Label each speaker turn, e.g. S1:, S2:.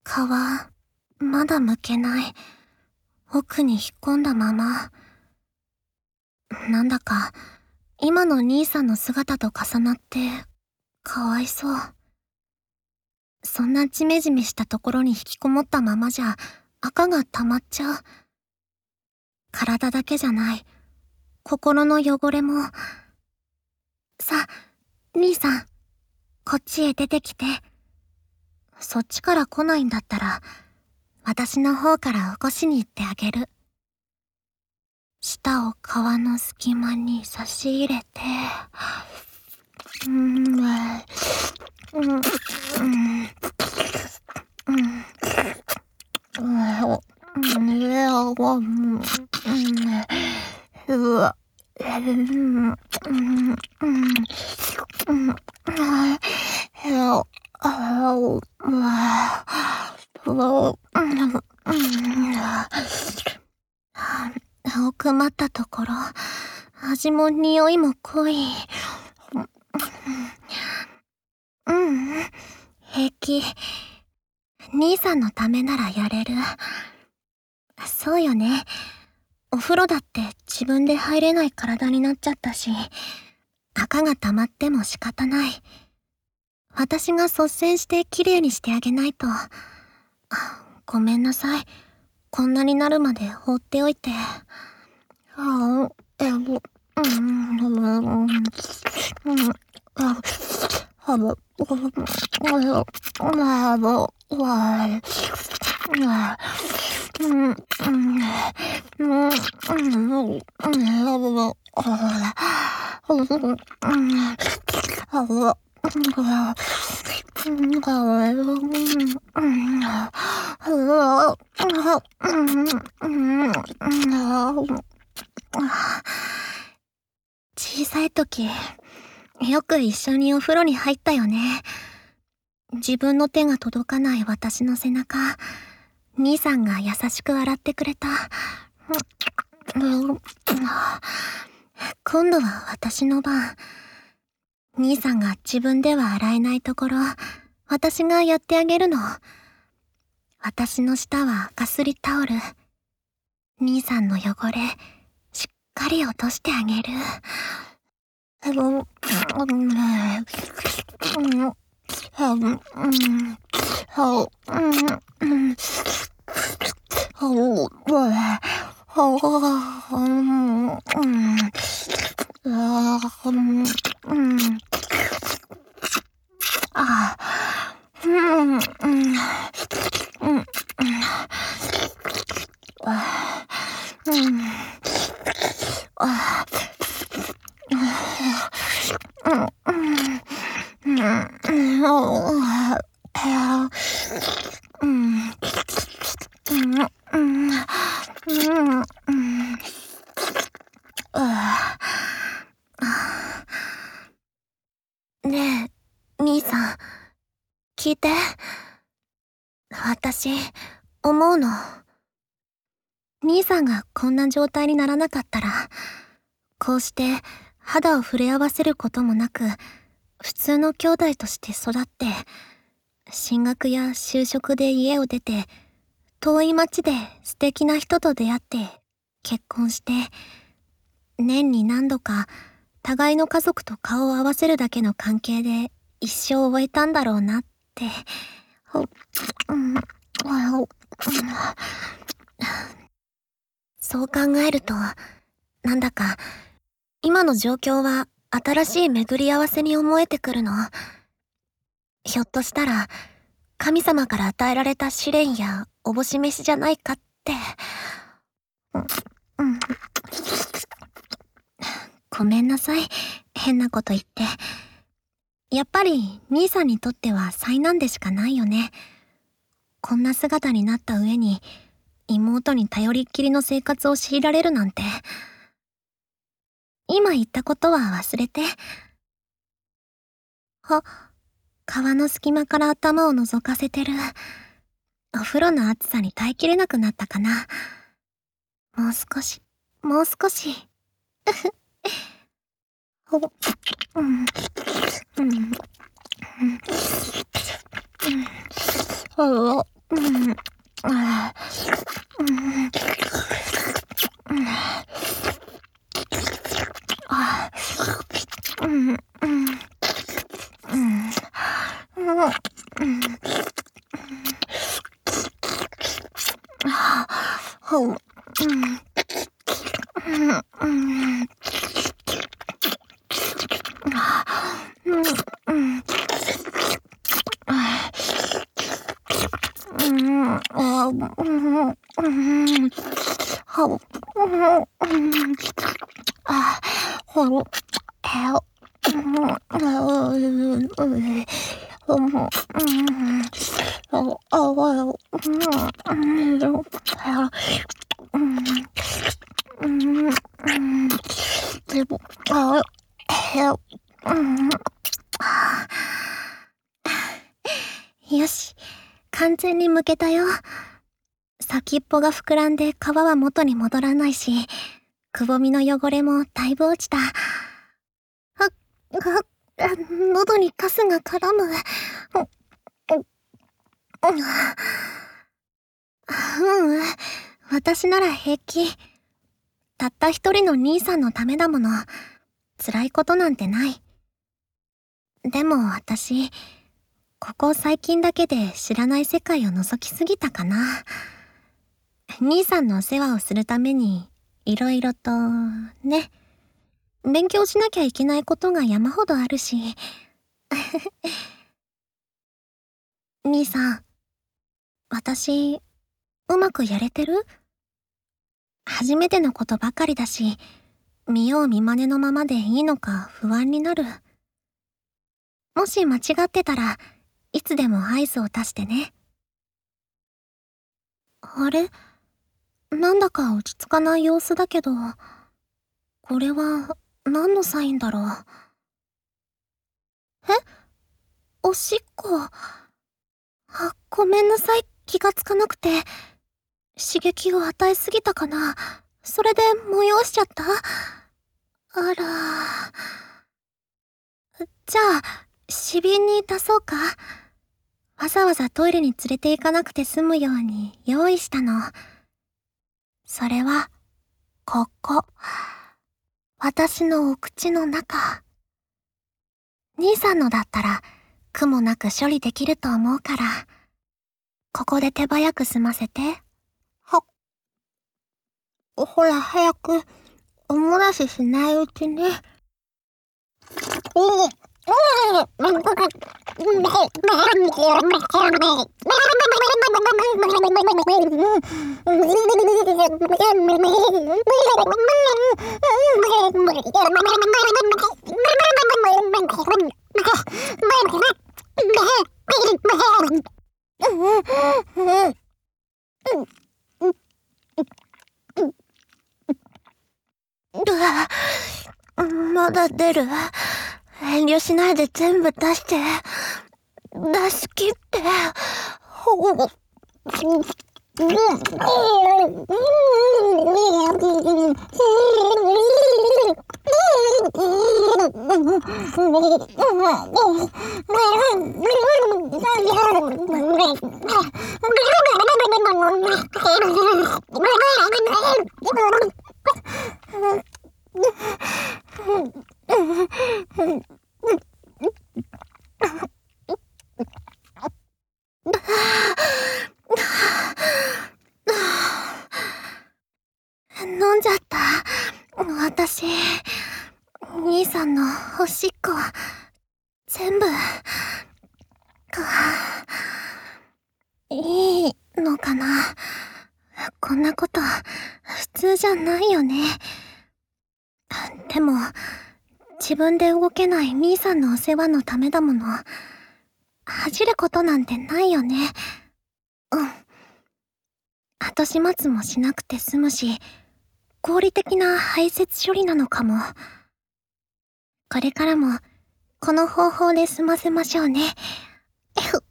S1: 皮、まだ剥けない。奥に引っ込んだまま。なんだか、今の兄さんの姿と重なって、かわいそう。そんなジメジメしたところに引きこもったままじゃ、赤が溜まっちゃう。体だけじゃない。心の汚れも。さ、兄さん、こっちへ出てきて。そっちから来ないんだったら、私の方から起こしに行ってあげる。舌を皮の隙間に差し入れて、奥まったところ、味も匂いも濃い。平気。兄さんのためならやれる。そうよね。お風呂だって自分で入れない体になっちゃったし、赤が溜まっても仕方ない。私が率先してきれいにしてあげないと。ごめんなさい。こんなになるまで放っておいて。小さい時、よく一緒にお風呂に入ったよね。自分の手が届かない私の背中、兄さんが優しく洗ってくれた。今度は私の番。兄さんが自分では洗えないところ、私がやってあげるの。私の舌はかすりタオル。兄さんの汚れ、しっかり落としてあげる。ねえ、兄さん、聞いて。私、思うの。兄さんがこんな状態にならなかったら、こうして肌を触れ合わせることもなく、普通の兄弟として育って、進学や就職で家を出て、遠い町で素敵な人と出会って結婚して、年に何度か互いの家族と顔を合わせるだけの関係で一生を終えたんだろうなって。そう考えると、なんだか今の状況は新しい巡り合わせに思えてくるの。ひょっとしたら神様から与えられた試練やおぼし飯じゃないかって。ごめんなさい、変なこと言って。やっぱり兄さんにとっては災難でしかないよね。こんな姿になった上に妹に頼りっきりの生活を強いられるなんて。今言ったことは忘れて。皮の隙間から頭を覗かせてる。お風呂の暑さに耐えきれなくなったかな。もう少し、もう少し。 よし、完全に剥けたよ。先っぽが膨らんで皮は元に戻らないし、くぼみの汚れもだいぶ落ちた。喉にカスが絡む。私なら平気。たった一人の兄さんのためだもの。辛いことなんてない。でも私、ここ最近だけで知らない世界を覗きすぎたかな。兄さんのお世話をするために、いろいろと、ね。勉強しなきゃいけないことが山ほどあるし。兄さん、私、うまくやれてる？初めてのことばかりだし、見よう見まねのままでいいのか不安になる。もし間違ってたら、いつでも合図を出してね。あれ？なんだか落ち着かない様子だけど、これは何のサインだろう。え？おしっこ。ごめんなさい、気がつかなくて。刺激を与えすぎたかな。それで催しちゃった？あら。じゃあ、小瓶に出そうか。わざわざトイレに連れて行かなくて済むように用意したの。それは、ここ。私のお口の中。兄さんのだったら、苦もなく処理できると思うから、ここで手早く済ませて。ほら、早く、お漏らししないうちに。まだ出る？遠慮しないで全部出して。出し切って。飲んじゃった。私、兄さんのおしっこ、全部、いいのかな。こんなこと、普通じゃないよね。でも、自分で動けない兄さんのお世話のためだもの。恥じることなんてないよね。後始末もしなくて済むし、合理的な排泄処理なのかも。これからも、この方法で済ませましょうね。